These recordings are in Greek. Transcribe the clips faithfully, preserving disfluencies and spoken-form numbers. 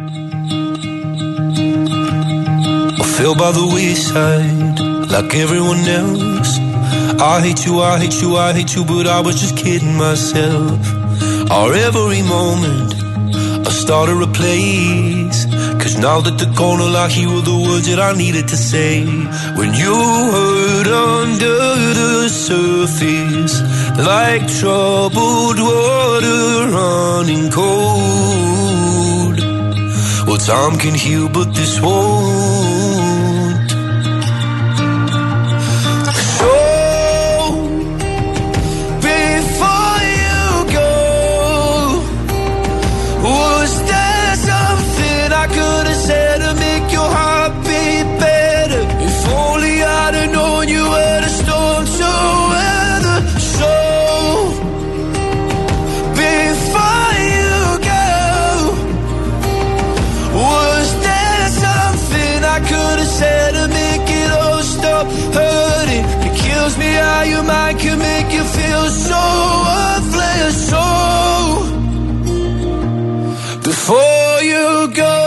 I fell by the wayside like everyone else. I hate you, I hate you, I hate you, but I was just kidding myself. Our every moment I started a place, 'cause now that they're gone, all I hear were the words that I needed to say. When you hurt under the surface, like troubled water running cold. Well, time can heal, but this won't. So, before you go, was there something I could have said to make your heart beat better? If only I'd have known you were the storm to weather. So, before you go, was there something I could have said to make it all stop hurting? It kills me how your mind can make you feel so worthless. So, before you go,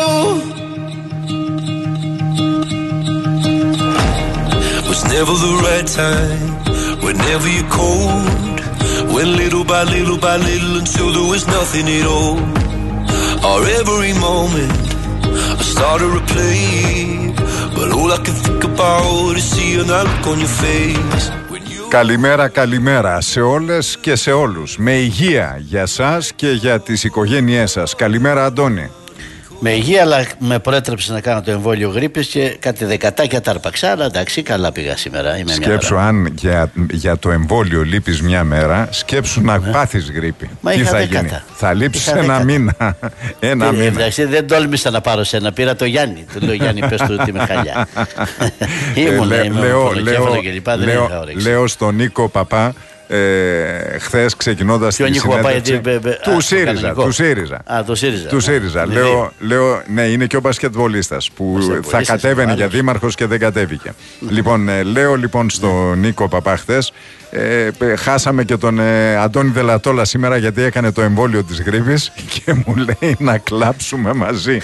was never the right time, whenever you're cold, went little by little by little until there was nothing at all. Our every moment I started to play, but all I can think about is seeing that look on your face. Καλημέρα, καλημέρα σε όλες και σε όλους. Με υγεία για σας και για τις οικογένειές σας. Καλημέρα, Αντώνη. Με υγεία, αλλά με προέτρεψε να κάνω το εμβόλιο γρίπης και κάτι δεκατάκια τα αρπαξά. Αλλά εντάξει, καλά πήγα σήμερα. Είμαι σκέψου μια αν για, για το εμβόλιο λείπεις μια μέρα, σκέψου να ε. πάθεις γρίπη. Μα τι θα δεκάτα. γίνει? Θα λείψεις ένα μήνα. ένα ε, μήνα. Εντάξει, δεν τόλμησα να πάρω σένα. Πήρα το Γιάννη. Του λέω, Γιάννη, πες του ότι είμαι χαλιά. Ήμουν, ε, είμαι λέω, λέω, και λοιπά, δεν λέω, είχα όρεξη. λέω στον Νίκο Παπά, Ε, χθες ξεκινώντας τη συνέντευξη του ΣΥΡΙΖΑ, του ΣΥΡΙΖΑ, Α, το ΣΥΡΙΖΑ, του ΣΥΡΙΖΑ. Ναι. Λέω, λέω, ναι, είναι και ο μπασκετβολίστας που θα κατέβαινε για δήμαρχος και δεν κατέβηκε. Λοιπόν, ε, λέω λοιπόν στον Νίκο Παπά χθες, ε, χάσαμε και τον ε, Αντώνη Δελατόλα σήμερα γιατί έκανε το εμβόλιο της γρίπης και μου λέει να κλάψουμε μαζί.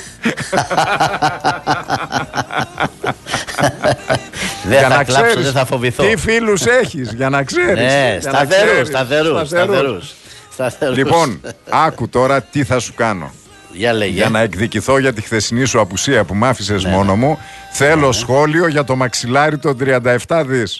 Δεν για θα να κλάψω, ξέρεις, δεν θα φοβηθώ. Τι φίλους έχεις, για να ξέρεις. Ναι, σταθερούς, σταθερούς, σταθερούς, σταθερούς. Λοιπόν, άκου τώρα τι θα σου κάνω. Για, λέγε. Για να εκδικηθώ για τη χθεσινή σου απουσία που μ' άφησες ναι, μόνο μου, θέλω ναι, σχόλιο για το μαξιλάρι των τριάντα επτά δις.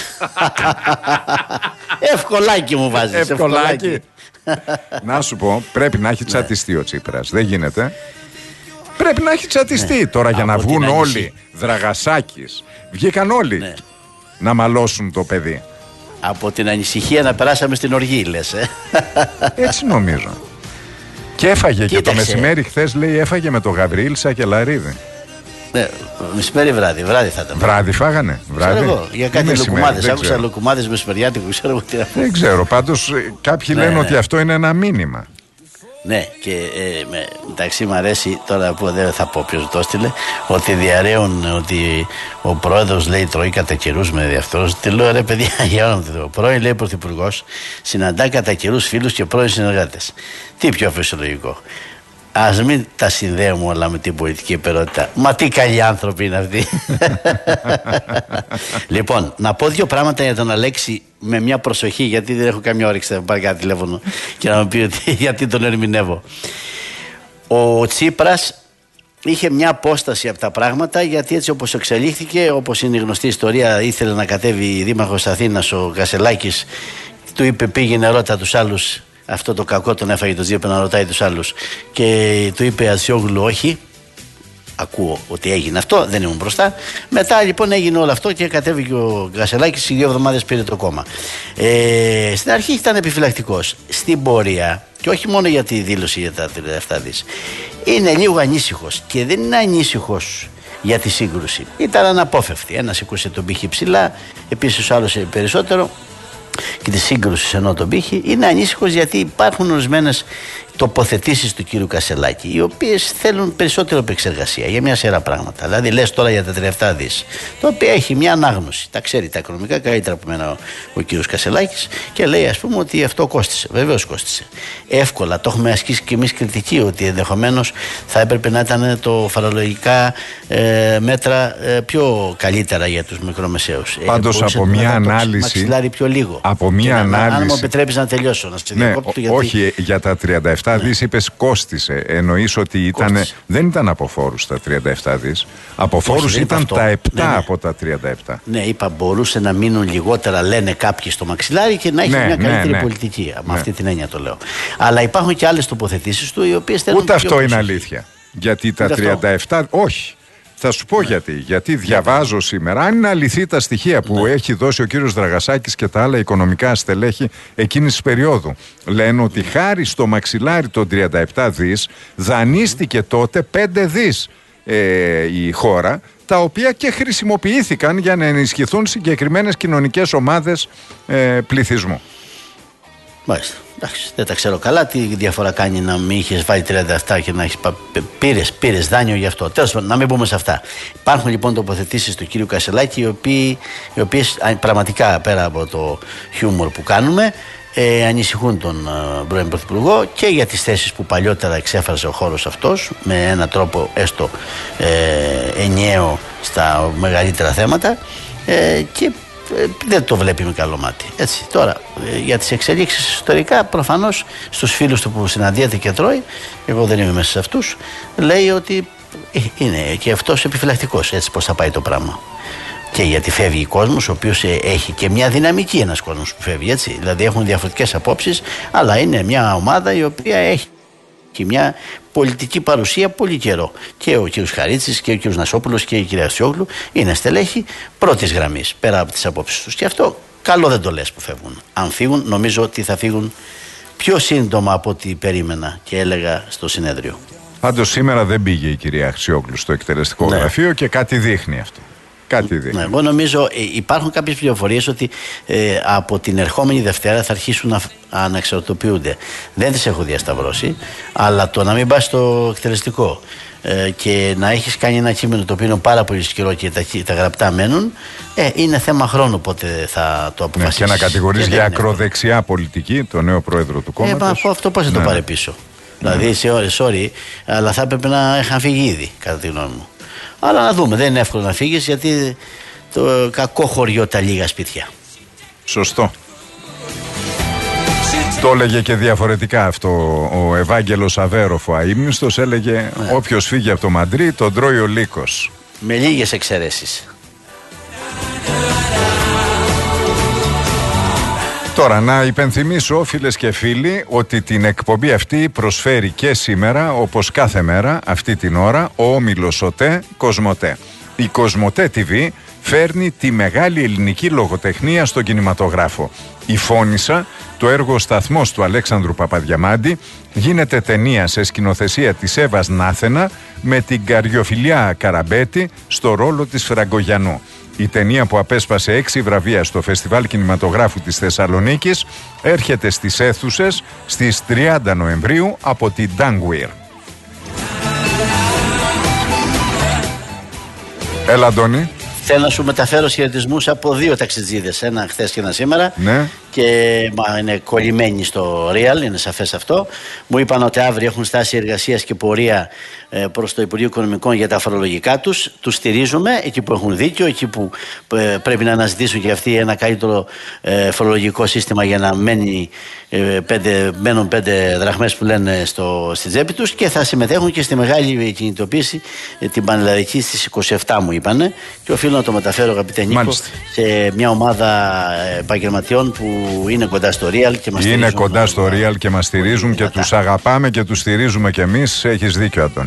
Ευκολάκι μου βάζεις. Ευκολάκι. Να σου πω, πρέπει να έχει τσατιστεί ο Τσίπρας. Δεν γίνεται. Πρέπει να έχει τσατιστεί ναι. τώρα για από να βγουν όλοι. Δραγασάκης. Βγήκαν όλοι ναι. να μαλώσουν το παιδί. Από την ανησυχία να περάσαμε στην οργή, λες. Ε? Έτσι νομίζω. Και έφαγε Κοίταξε. Και το μεσημέρι χθες λέει έφαγε με το Γαβριήλ Σακελαρίδη. Ναι, μεσημέρι βράδυ, βράδυ θα ήταν. Βράδυ φάγανε, βράδυ. Ξέρω εγώ, για κάτι λουκουμάδες, άκουσα λουκουμάδες μεσημεριάτικου, ξέρω εγώ τι. Δεν ξέρω, πάντως κάποιοι ναι, λένε ναι. ότι αυτό είναι ένα μήνυμα. Ναι, και ε, με, μεταξύ μου αρέσει τώρα που δεν θα πω ποιος το έστειλε, ότι διαρρέουν ότι ο πρόεδρος λέει τρώει κατά καιρούς με διαφθορούς. Τι λέω ρε παιδιά, για όνομα του Θεού. Πρώην λέει πρωθυπουργός συναντά κατά καιρούς φίλους και πρώην συνεργάτες. Τι πιο φυσιολογικό. Ας μην τα συνδέουμε όλα με την πολιτική υπερότητα. Μα τι καλοί άνθρωποι είναι αυτοί. Λοιπόν, να πω δύο πράγματα για τον Αλέξη με μια προσοχή, γιατί δεν έχω καμία όρεξη να πάρει κάτι τηλέφωνο και να μου πει ότι, γιατί τον ερμηνεύω. Ο Τσίπρας είχε μια απόσταση από τα πράγματα, γιατί έτσι όπως εξελίχθηκε, όπως είναι η γνωστή ιστορία, ήθελε να κατέβει δήμαρχος Αθήνας ο Κασελάκης, του είπε πήγαινε ρώτα τους άλλους. Αυτό το κακό τον έφαγε το Τζίπρα να ρωτάει τους άλλους και του είπε Ασιόγλου όχι. Ακούω ότι έγινε αυτό, δεν ήμουν μπροστά. Μετά λοιπόν έγινε όλο αυτό και κατέβηκε ο Κασελάκης, οι δύο εβδομάδες πήρε το κόμμα. Ε, στην αρχή ήταν επιφυλακτικός. Στην πορεία, και όχι μόνο για τη δήλωση για τα τριάντα επτά δις, είναι λίγο ανήσυχος και δεν είναι ανήσυχος για τη σύγκρουση. Ήταν αναπόφευκτη. Ένας σήκωσε τον πύχη ψηλά, επίσης ο άλλος περισσότερο. Και τη σύγκρουση ενώ τον πύχη, είναι ανήσυχος γιατί υπάρχουν ορισμένες τοποθετήσεις του κύριου Κασελάκη, οι οποίες θέλουν περισσότερο επεξεργασία για μια σειρά πράγματα. Δηλαδή, λες τώρα για τα τριάντα επτά δις, το οποίο έχει μια ανάγνωση. Τα ξέρει τα οικονομικά καλύτερα από μένα ο, ο κύριος Κασελάκης και λέει, ας πούμε, ότι αυτό κόστισε. Βεβαίως κόστισε. Εύκολα το έχουμε ασκήσει και εμείς κριτική, ότι ενδεχομένως θα έπρεπε να ήταν το φορολογικά ε, μέτρα ε, πιο καλύτερα για τους μικρομεσαίους. Πάντως ε, από μια ανάλυση. Πιο λίγο. Από μια ανάλυση. Αν μου επιτρέπεις να τελειώσω, να σε διακόπτω. Ναι, όχι, για τα τριάντα επτά δις είπες κόστισε. Εννοείς ότι ήταν, δεν ήταν από φόρους τα τριάντα επτά δις. Από φόρους ήταν αυτό. Τα επτά ναι, ναι. από τα τριάντα επτά. Ναι, είπα μπορούσε να μείνουν λιγότερα, λένε κάποιοι στο μαξιλάρι και να έχει ναι, μια ναι, καλύτερη ναι. πολιτική. Με ναι. αυτή την έννοια το λέω. Αλλά υπάρχουν και άλλες τοποθετήσεις του οι οποίες θέλουν. Ούτε αυτό είναι αλήθεια. Γιατί τα τριάντα επτά. Αυτό. Όχι. Θα σου πω ναι. γιατί. Γιατί διαβάζω σήμερα, αν είναι αληθή τα στοιχεία που ναι. έχει δώσει ο κύριος Δραγασάκης και τα άλλα οικονομικά στελέχη εκείνης της περίοδου. Λένε ότι χάρη στο μαξιλάρι των τριάντα επτά δις δανείστηκε τότε πέντε δις ε, η χώρα, τα οποία και χρησιμοποιήθηκαν για να ενισχυθούν συγκεκριμένες κοινωνικές ομάδες ε, πληθυσμού. Μάλιστα. Εντάξει, δεν τα ξέρω καλά. Τι διαφορά κάνει να μην είχε βάλει τριάντα επτά και να έχει πήρες, πήρες δάνειο γι' αυτό. Τέλος πάντων, να μην πούμε σε αυτά. Υπάρχουν λοιπόν τοποθετήσεις του κύριου Κασελάκη, οι, οποίοι, οι οποίες πραγματικά πέρα από το χιούμορ που κάνουμε, ε, ανησυχούν τον ε, πρώην Πρωθυπουργό και για τις θέσεις που παλιότερα εξέφρασε ο χώρος αυτός με έναν τρόπο έστω ε, ενιαίο στα μεγαλύτερα θέματα ε, και δεν το βλέπει με καλό μάτι. Έτσι. Τώρα, για τις εξελίξεις ιστορικά, προφανώς στους φίλους του που συναντιέται και τρώει, εγώ δεν είμαι μέσα σε αυτούς, λέει ότι είναι και αυτός επιφυλακτικός, έτσι πώς θα πάει το πράγμα. Και γιατί φεύγει κόσμος, ο οποίος έχει και μια δυναμική, ένας κόσμος που φεύγει, έτσι. Δηλαδή έχουν διαφορετικές απόψεις, αλλά είναι μια ομάδα η οποία έχει και μια πολιτική παρουσία πολύ καιρό. Και ο κ. Χαρίτσης και ο κ. Νασόπουλος και η κυρία Αξιόγλου είναι στελέχη πρώτης γραμμής πέρα από τις απόψεις τους. Και αυτό καλό δεν το λες που φεύγουν. Αν φύγουν, νομίζω ότι θα φύγουν πιο σύντομα από ό,τι περίμενα και έλεγα στο συνέδριο. Πάντως σήμερα δεν πήγε η κυρία Αξιόγλου στο εκτελεστικό ναι. γραφείο και κάτι δείχνει αυτό. Κάτι δείχνει. Ναι, εγώ νομίζω ε, υπάρχουν κάποιες πληροφορίες ότι ε, από την ερχόμενη Δευτέρα θα αρχίσουν να αναξαρτοποιούνται. Δεν τις έχω διασταυρώσει, αλλά το να μην πας στο εκτελεστικό ε, και να έχεις κάνει ένα κείμενο το οποίο είναι πάρα πολύ σκληρό και τα, τα γραπτά μένουν, ε, είναι θέμα χρόνου πότε θα το αποφασίσεις. Ναι, και να κατηγορείς για ακροδεξιά πολιτική το νέο πρόεδρο του κόμματος. Ε, αυτό πώς θα ναι. το πάρει πίσω. Ναι. Δηλαδή, σε ώρες, sorry, αλλά θα έπρεπε να είχαν φύγει ήδη, κατά τη γνώμη μου. Αλλά να δούμε, δεν είναι εύκολο να φύγεις γιατί το κακό χωριό τα λίγα σπίτια. Σωστό. Το έλεγε και διαφορετικά αυτό ο Ευάγγελος Αβέροφ, ο αείμνηστος, έλεγε ναι. όποιος φύγει από το Μαντρί τον τρώει ο λύκος. Με λίγες εξαιρέσεις. Τώρα να υπενθυμίσω φίλες και φίλοι ότι την εκπομπή αυτή προσφέρει και σήμερα όπως κάθε μέρα αυτή την ώρα ο όμιλος ΟΤΕ Κοσμοτέ. Η Κοσμοτέ τι βι φέρνει τη μεγάλη ελληνική λογοτεχνία στον κινηματογράφο. Η Φώνισσα, το έργο σταθμός του Αλέξανδρου Παπαδιαμάντη, γίνεται ταινία σε σκηνοθεσία της Εύας Νάθενα με την Καριοφιλιά Καραμπέτη στο ρόλο της Φραγκογιανού. Η ταινία που απέσπασε έξι βραβεία στο Φεστιβάλ Κινηματογράφου της Θεσσαλονίκης έρχεται στις αίθουσες στις τριάντα Νοεμβρίου από την Ντάνγκουιρ. Έλα Αντώνη. Θέλω να σου μεταφέρω χαιρετισμούς από δύο ταξιτζίδες, ένα χθες και ένα σήμερα. Ναι. Και μα, είναι κολλημένοι στο Real, είναι σαφές αυτό. Μου είπαν ότι αύριο έχουν στάση εργασίας και πορεία ε, προς το Υπουργείο Οικονομικών για τα φορολογικά τους. Τους στηρίζουμε εκεί που έχουν δίκιο, εκεί που ε, πρέπει να αναζητήσουν και αυτοί ένα καλύτερο ε, φορολογικό σύστημα για να μένει, ε, πέντε, μένουν πέντε δραχμές που λένε στο, στη τσέπη τους, και θα συμμετέχουν και στη μεγάλη κινητοποίηση ε, την πανελλαδική στις είκοσι επτά μου είπανε, και οφείλω να το μεταφέρω, αγαπητέ Νίκο, σε μια ομάδα επαγγελματιών που είναι κοντά στο Real και μας στηρίζουν. Είναι κοντά στο Real και μας στηρίζουν και τους αγαπάμε και τους στηρίζουμε κι εμείς. Έχεις δίκιο, Αντώνη.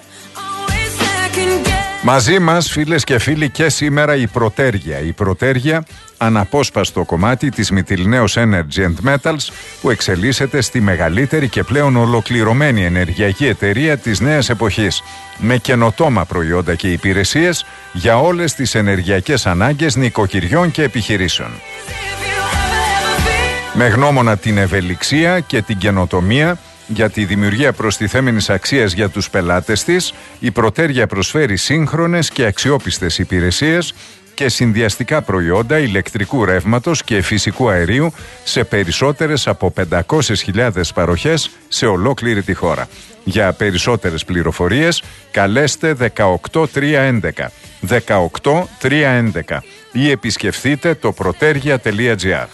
Μαζί μας, φίλες και φίλοι, και σήμερα η Πρωτέργεια. Η Πρωτέργεια, αναπόσπαστο κομμάτι της Mytilineos Energy and Metals, που εξελίσσεται στη μεγαλύτερη και πλέον ολοκληρωμένη ενεργειακή εταιρεία της νέας εποχής, με καινοτόμα προϊόντα και υπηρεσίες για όλες τις ενεργειακές ανάγκες νοικοκυριών και επιχειρήσεων. Με γνώμονα την ευελιξία και την καινοτομία, Για τη δημιουργία προστιθέμενης αξίας για τους πελάτες της, η Πρωτέργεια προσφέρει σύγχρονες και αξιόπιστες υπηρεσίες και συνδυαστικά προϊόντα ηλεκτρικού ρεύματος και φυσικού αερίου σε περισσότερες από πεντακόσιες χιλιάδες παροχές σε ολόκληρη τη χώρα. Για περισσότερες πληροφορίες καλέστε δεκαοκτώ τριακόσια έντεκα δεκαοκτώ τριακόσια έντεκα ή επισκεφθείτε το protergia τελεία gr.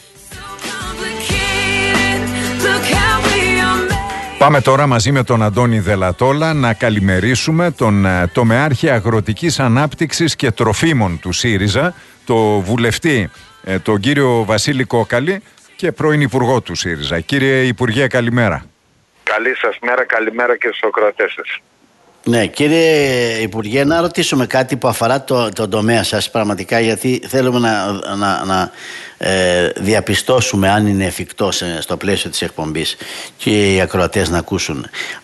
Πάμε τώρα μαζί με τον Αντώνη Δελατόλα να καλημερίσουμε τον τομεάρχη αγροτικής ανάπτυξης και τροφίμων του ΣΥΡΙΖΑ, το βουλευτή τον κύριο Βασίλη Κόκαλη και πρώην Υπουργό του ΣΥΡΙΖΑ. Κύριε Υπουργέ, καλημέρα. Καλή σας μέρα, καλημέρα και στους ακροατές σας. Ναι, κύριε Υπουργέ, να ρωτήσουμε κάτι που αφορά το, το τομέα σας πραγματικά, γιατί θέλουμε να, να, να ε, διαπιστώσουμε αν είναι εφικτό σε, στο πλαίσιο της εκπομπής και οι ακροατές να ακούσουν.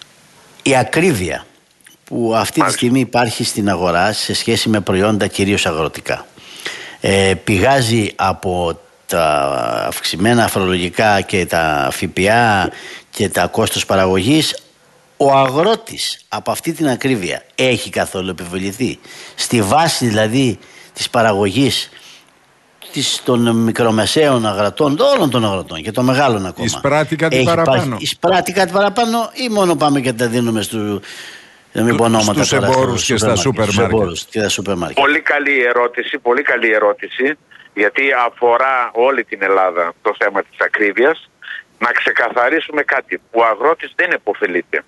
Η ακρίβεια που αυτή τη στιγμή υπάρχει στην αγορά σε σχέση με προϊόντα κυρίως αγροτικά ε, πηγάζει από τα αυξημένα φορολογικά και τα ΦΠΑ και τα κόστος παραγωγής. Ο αγρότης από αυτή την ακρίβεια έχει καθόλου επιβληθεί στη βάση δηλαδή της παραγωγής της, των μικρομεσαίων αγροτών, όλων των αγροτών και των μεγάλων ακόμα? Εισπράττει κάτι παραπάνω? Εισπράττει κάτι παραπάνω ή μόνο πάμε και τα δίνουμε στου, στους εμπόρους και στα σούπερ μάρκετ? Πολύ καλή ερώτηση, πολύ καλή ερώτηση, γιατί αφορά όλη την Ελλάδα το θέμα της ακρίβειας. Να ξεκαθαρίσουμε κάτι, ο αγρότης δεν επωφελείται.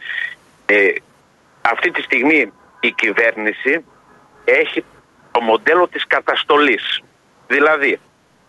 Ε, αυτή τη στιγμή η κυβέρνηση έχει το μοντέλο της καταστολής. Δηλαδή,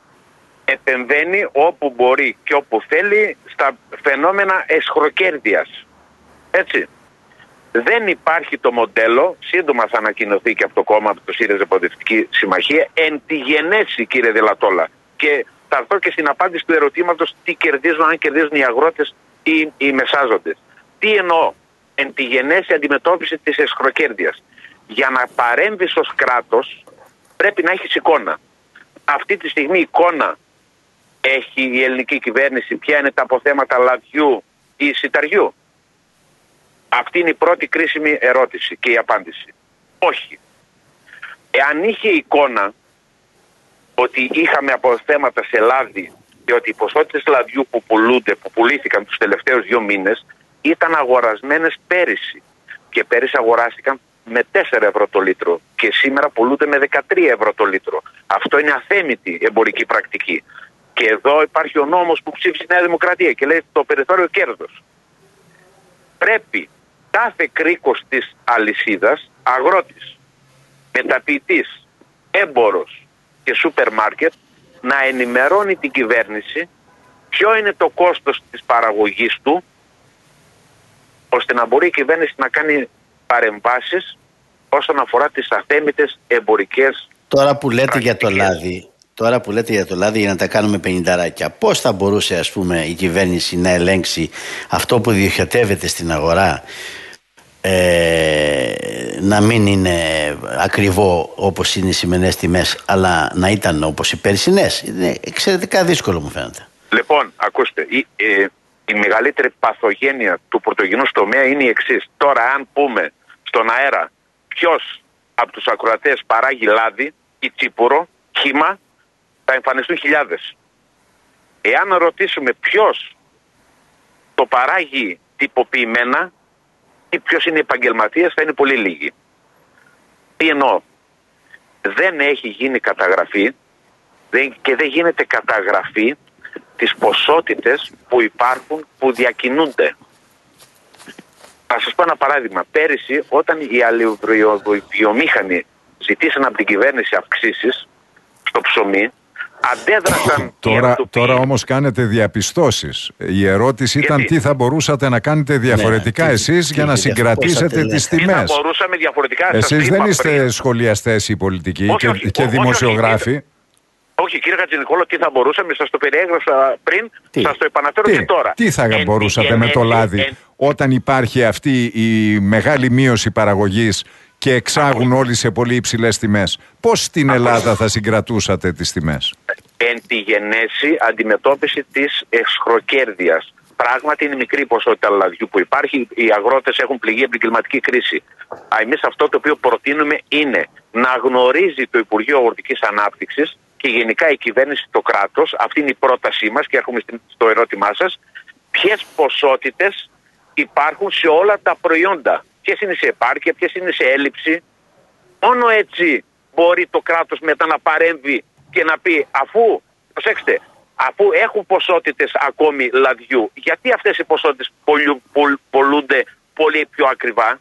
επεμβαίνει όπου μπορεί και όπου θέλει στα φαινόμενα εσχροκέρδειας. Έτσι. Δεν υπάρχει το μοντέλο, σύντομα θα ανακοινωθεί και από το κόμμα, από το ΣΥΡΙΖΑ Προοδευτική Συμμαχία, εν τη γενέση, κύριε Δελατόλα. Και θα έρθω και στην απάντηση του ερωτήματος τι κερδίζουν, αν κερδίζουν οι αγρότες ή οι μεσάζοντες. Τι εννοώ? Εν τη γενέση αντιμετώπιση της εσχροκέρδειας. Για να παρέμβεις ως κράτος πρέπει να έχεις εικόνα. Αυτή τη στιγμή εικόνα έχει η ελληνική κυβέρνηση ποια είναι τα αποθέματα λαδιού ή σιταριού? Αυτή είναι η πρώτη κρίσιμη ερώτηση και η απάντηση. Όχι. Εάν είχε εικόνα ότι είχαμε αποθέματα σε λάδι και ότι οι ποσότητες λαδιού που πουλούνται, που πουλήθηκαν τους τελευταίους δύο μήνες, ήταν αγορασμένες πέρυσι. Και πέρυσι αγοράστηκαν με τέσσερα ευρώ το λίτρο και σήμερα πουλούνται με δεκατρία ευρώ το λίτρο. Αυτό είναι αθέμητη εμπορική πρακτική. Και εδώ υπάρχει ο νόμος που ψήφισε η Νέα Δημοκρατία και λέει το περιθώριο κέρδος. Πρέπει κάθε κρίκος της αλυσίδας, αγρότης, μεταποιητής, έμπορος και σούπερ μάρκετ, να ενημερώνει την κυβέρνηση ποιο είναι το κόστος της παραγωγής του, ώστε να μπορεί η κυβέρνηση να κάνει παρεμβάσεις όσον αφορά τις αθέμητες εμπορικές Τώρα που λέτε πρακτικές. για το λάδι, τώρα που λέτε για το λάδι για να τα κάνουμε πενηνταράκια, πώς θα μπορούσε ας πούμε η κυβέρνηση να ελέγξει αυτό που διοχετεύεται στην αγορά, ε, να μην είναι ακριβό όπως είναι οι σημερινές τιμές, αλλά να ήταν όπως οι περσινές? Είναι εξαιρετικά δύσκολο, μου φαίνεται. Λοιπόν, ακούστε, η, ε, η μεγαλύτερη παθογένεια του πρωτογενούς τομέα είναι η εξής. Τώρα, αν πούμε στον αέρα ποιος από τους ακροατές παράγει λάδι ή τσίπουρο, χύμα, θα εμφανιστούν χιλιάδες. Εάν ρωτήσουμε ποιος το παράγει τυποποιημένα ή ποιος είναι επαγγελματίας, θα είναι πολύ λίγοι. Τι εννοώ? Δεν έχει γίνει καταγραφή δεν, και δεν γίνεται καταγραφή τις ποσότητες που υπάρχουν, που διακινούνται. Θα σας πω ένα παράδειγμα. Πέρυσι, όταν οι αλλιοβιομήχανοι ζητήσαν από την κυβέρνηση αυξήσεις στο ψωμί, αντέδρασαν. Τώρα, τώρα όμως κάνετε διαπιστώσεις. Η ερώτηση ήταν Γιατί? τι θα μπορούσατε να κάνετε διαφορετικά ναι, εσείς τι, για τι, να τι συγκρατήσετε τις Τι θα τιμές. μπορούσαμε διαφορετικά? Εσείς δεν είστε πριν. σχολιαστές οι πολιτικοί Όχι, και, όχι, και όχι, δημοσιογράφοι. όχι, Όχι, κύριε Χατζηνικόλο, τι θα μπορούσαμε, σας το περιέγραψα πριν, Τι? σας το επαναφέρω Τι, και τώρα. τι θα Εν, μπορούσατε εν, με εν, το εν, λάδι εν, όταν υπάρχει αυτή η μεγάλη μείωση παραγωγής και εξάγουν όλοι σε πολύ υψηλές τιμές? Πώς στην Ελλάδα θα συγκρατούσατε τις τιμές? εν τη γενέση αντιμετώπιση της εσχροκέρδειας. πράγματι είναι μικρή ποσότητα λαδιού που υπάρχει. Οι αγρότες έχουν πληγεί από την κλιματική κρίση. Εμείς αυτό το οποίο προτείνουμε είναι να γνωρίζει το Υπουργείο Αγροτικής Ανάπτυξης και γενικά η κυβέρνηση, το κράτος, αυτή είναι η πρότασή μας και έρχομαι στο ερώτημά σας, ποιες ποσότητες υπάρχουν σε όλα τα προϊόντα. Ποιες είναι σε επάρκεια, ποιες είναι σε έλλειψη. Μόνο έτσι μπορεί το κράτος μετά να παρέμβει και να πει, αφού, προσέξτε, αφού έχουν ποσότητες ακόμη λαδιού, γιατί αυτές οι ποσότητες πολλούνται πολύ πιο ακριβά?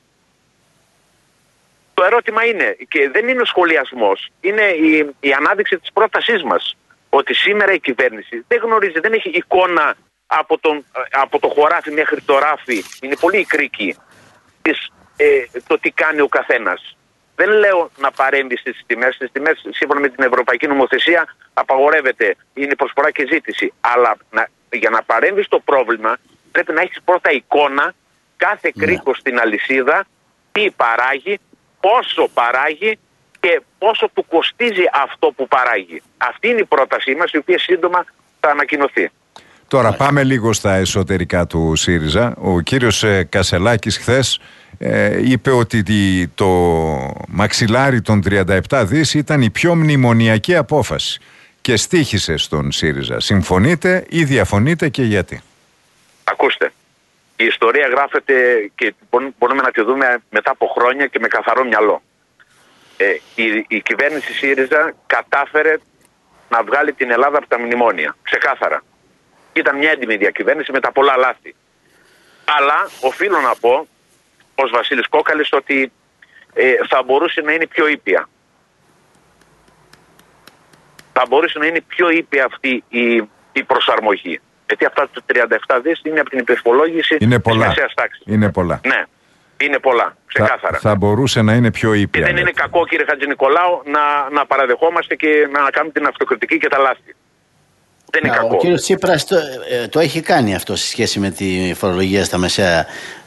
Το ερώτημα είναι, και δεν είναι ο σχολιασμός, είναι η, η ανάδειξη της πρότασής μας, ότι σήμερα η κυβέρνηση δεν γνωρίζει, δεν έχει εικόνα από, τον, από το χωράφι μέχρι το ράφι, είναι πολύ η κρίκη της, ε, το τι κάνει ο καθένας. Δεν λέω να παρέμβει στις τιμές. Στις τιμές, σύμφωνα με την Ευρωπαϊκή Νομοθεσία, απαγορεύεται, είναι προσφορά και ζήτηση. Αλλά να, για να παρέμβει στο πρόβλημα, πρέπει να έχεις πρώτα εικόνα κάθε κρίκο στην αλυσίδα, τι παράγει, πόσο παράγει και πόσο του κοστίζει αυτό που παράγει. Αυτή είναι η πρότασή μας, η οποία σύντομα θα ανακοινωθεί. Τώρα πάμε λίγο στα εσωτερικά του ΣΥΡΙΖΑ. Ο κύριος Κασελάκης χθες ε, είπε ότι το μαξιλάρι των τριάντα επτά δις ήταν η πιο μνημονιακή απόφαση και στοίχησε στον ΣΥΡΙΖΑ. Συμφωνείτε ή διαφωνείτε και γιατί? Ακούστε, η ιστορία γράφεται και μπορούμε να τη δούμε μετά από χρόνια και με καθαρό μυαλό. Ε, η, η κυβέρνηση ΣΥΡΙΖΑ κατάφερε να βγάλει την Ελλάδα από τα μνημόνια. Ξεκάθαρα. Ήταν μια έντιμη διακυβέρνηση με τα πολλά λάθη. Αλλά οφείλω να πω, ως Βασίλης Κόκαλης, ότι ε, θα μπορούσε να είναι πιο ήπια. Θα μπορούσε να είναι πιο ήπια αυτή η, η προσαρμογή. Γιατί αυτά τα τριάντα επτά δις είναι από την υπερφολόγηση της μεσαίας τάξης. Είναι πολλά. Ναι, είναι πολλά. Ξεκάθαρα. Θα, θα μπορούσε να είναι πιο ήπια. Και δεν είναι κακό, κύριε Χατζηνικολάου, να, να παραδεχόμαστε και να κάνουμε την αυτοκριτική και τα λάθη. Δεν είναι Α, κακό. Ο κύριος Τσίπρας το, ε, το έχει κάνει αυτό σε σχέση με τη φορολογία στα μεσαία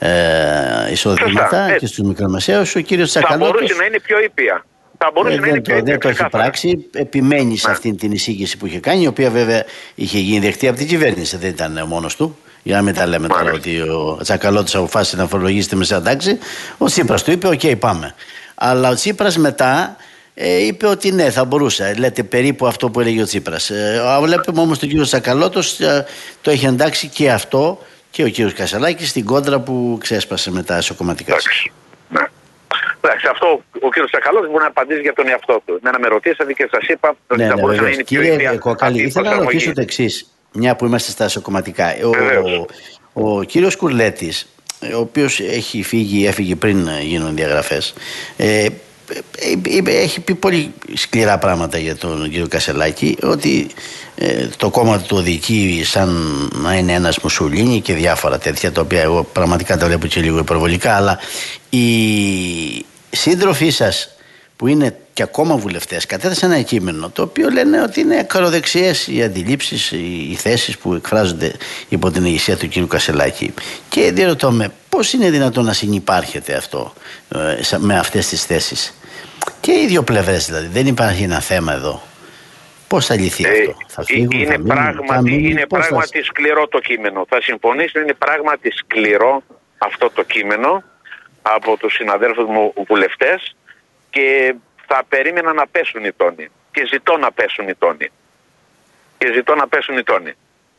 ε, εισοδήματα και στους μικρομεσαίους. Ο κύριος Τσακαλώτος θα μπορούσε να είναι πιο ήπια. Θα μπορούσε ε, να είναι δεν πιο το, ήπια. δεν το έχει πράξει. Επιμένει ναι. σε αυτήν την εισήγηση που είχε κάνει, η οποία βέβαια είχε γίνει δεκτή από την κυβέρνηση. Δεν ήταν μόνος του. Για να μην τα λέμε τώρα ότι ο Τσακαλώτος αποφάσισε να φορολογήσει τη μεσαία τάξη. Ο Τσίπρας του είπε: «Οκ, okay, πάμε». Αλλά ο Τσίπρας μετά ε, είπε ότι ναι, θα μπορούσε. Λέτε περίπου αυτό που έλεγε ο Τσίπρας. Ε, βλέπουμε όμως τον κύριο Τσακαλώτος ε, το έχει εντάξει και αυτό και ο κύριος Κασελάκης στην κόντρα που ξέσπασε με τα εσωκομματικά. Εντάξει. Ναι. Εντάξει, αυτό ο κύριος Τσακαλώτος μπορεί να απαντήσει για τον εαυτό του. Ναι, να με ρωτήσατε και σας είπα ότι ναι, θα ναι, μπορούσε ναι, να είναι κύριε πιο ήπια. Κοκαλή, ήθελα να ρωτήσω το εξής, μια που είμαστε στα εσωκομματικά. Ο, ο, ο κύριος Κουρλέτης, ο οποίος έχει φύγει, έφυγε πριν γίνουν διαγραφές, ε, έχει πει πολύ σκληρά πράγματα για τον κύριο Κασελάκη, ότι ε, το κόμμα του οδηγεί σαν να είναι ένας Μουσουλίνι και διάφορα τέτοια, τα οποία εγώ πραγματικά τα βλέπω και λίγο υπερβολικά. Αλλά οι σύντροφοί σας που είναι και ακόμα βουλευτές κατέθεσαν ένα κείμενο το οποίο λένε ότι είναι ακροδεξιές οι αντιλήψεις, οι, οι θέσεις που εκφράζονται υπό την ηγεσία του κ. Κασελάκη. Και διερωτώ με πώς είναι δυνατόν να συνυπάρχεται αυτό ε, με αυτές τις θέσεις. Και οι δύο πλευρές δηλαδή. Δεν υπάρχει ένα θέμα εδώ. Πώς θα λυθεί ε, αυτό? Θα φύγουν, είναι θα μείνουν, πράγματι, θα μείνουν, είναι πράγματι θα... σκληρό το κείμενο. Θα συμφωνήσω, είναι πράγματι σκληρό αυτό το κείμενο από τους συναδέλφους μου βουλευτές και θα περίμενα να πέσουν οι τόνοι. Και ζητώ να πέσουν οι τόνοι. Και ζητώ να πέσουν οι τόνοι.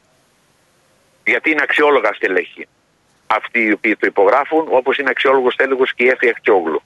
Γιατί είναι αξιόλογα στελέχη αυτοί οι οποίοι το υπογράφουν, όπως είναι αξιόλογος τέλεχος και η Έφη Αχτιόγλου.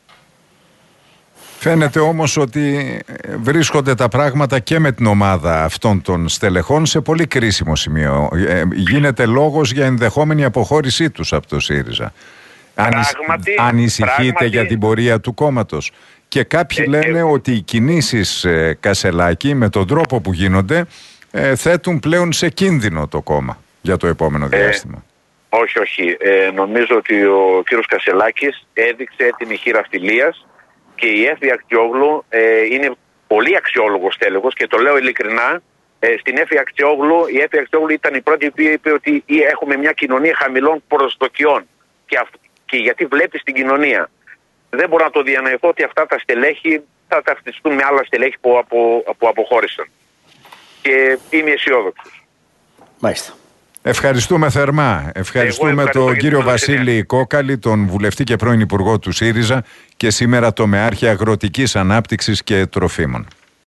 Φαίνεται όμως ότι βρίσκονται τα πράγματα και με την ομάδα αυτών των στελεχών σε πολύ κρίσιμο σημείο. Ε, γίνεται λόγος για ενδεχόμενη αποχώρησή τους από το ΣΥΡΙΖΑ. Πράγματι, Ανησυχείτε πράγματι, για την πορεία του κόμματος? Και κάποιοι ε, λένε ε, ότι οι κινήσεις ε, Κασελάκη με τον τρόπο που γίνονται ε, θέτουν πλέον σε κίνδυνο το κόμμα για το επόμενο διάστημα. Ε, όχι, όχι. Ε, νομίζω ότι ο κύριος Κασελάκης έδειξε την ηχείρα αυτιλίας και η Έφη Αχτιόγλου ε, είναι πολύ αξιόλογος τέλεχος και το λέω ειλικρινά. Ε, στην Έφη Αχτιόγλου, η Έφη Αχτιόγλου ήταν η πρώτη που είπε ότι έχουμε μια κοινωνία χαμηλών προσδοκιών και, αυ, και γιατί βλέπεις την κοινωνία. Δεν μπορώ να το διανοηθώ ότι αυτά τα στελέχη θα ταυτιστούν με άλλα στελέχη που, απο, που αποχώρησαν. Και είμαι αισιόδοξος. Μάλιστα. Ευχαριστούμε θερμά. Ευχαριστούμε τον κύριο Βασίλη Κόκαλη, τον βουλευτή και πρώην υπουργό του ΣΥΡΙΖΑ και σήμερα τομεάρχη Αγροτικής Ανάπτυξης και Τροφίμων.